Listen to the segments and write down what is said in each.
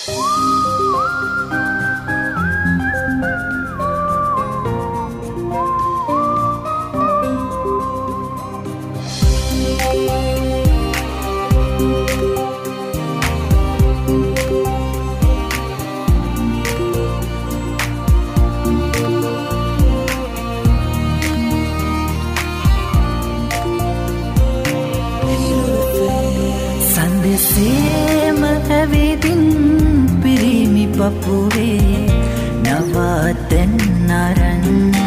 සේම ඇවිදින් පිරිමි පපුවේ නවතන්නරන්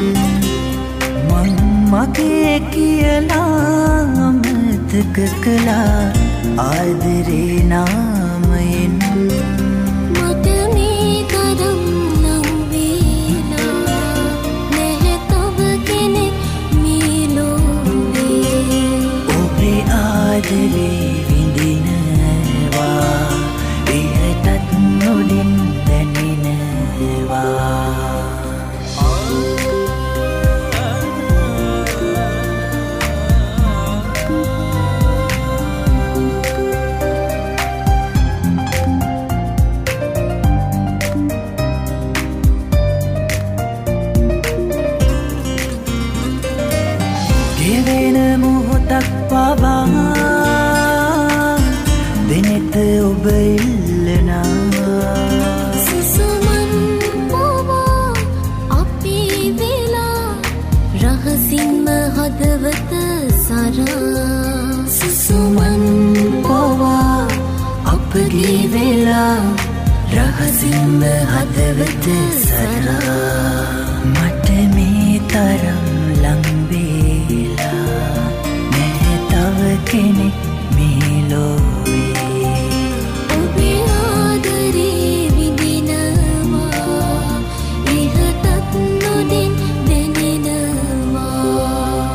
මං මගේ කියලා අමතක කළා ආදරේ නාමයෙන් මට මේ තරම් නම් වේලා නැහැ තව කෙනෙක් මේ ලෝකේ ඔබේ ආදරේ ඉහටත් නොඩින් දැනෙනවා ගෙවෙන මොහොතක් පවා දෙනෙත ඔබ ඉල්ලනා සුසුමන් පොවා අපි වෙලා රහසින්ම හදවත සරා සුසුමන් පොවා අපගේ වෙලා රහසින්ම හදවත සරා මට මේ තරම් ලංවේලා නැහැ තව කෙනෙක් මේ ලෝකේ ඔබේ ආදරේ විඳිනවා ඉහටත් නොදින් දැනෙනවා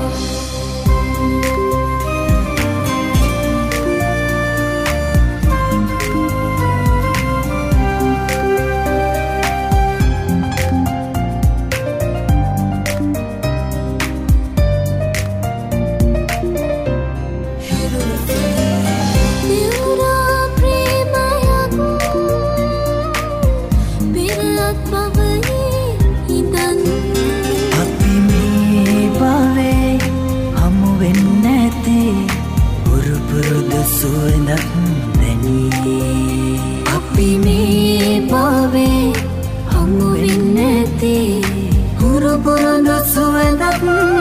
සුවඳක් දැනී අපි මේ පාවේ හමු වෙන්නේ නැති හුරු පුරුදු සුවඳක්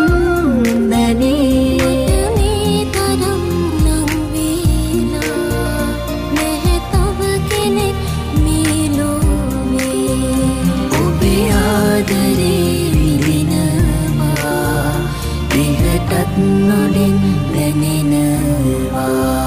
දැනී මේ තරම් නම් වේලා නැහැ තව කෙනෙක් මේ ලෝකේ ඔබේ ආදරේ විඳිනවා ඉහටත් නොඩින් දැනෙනවා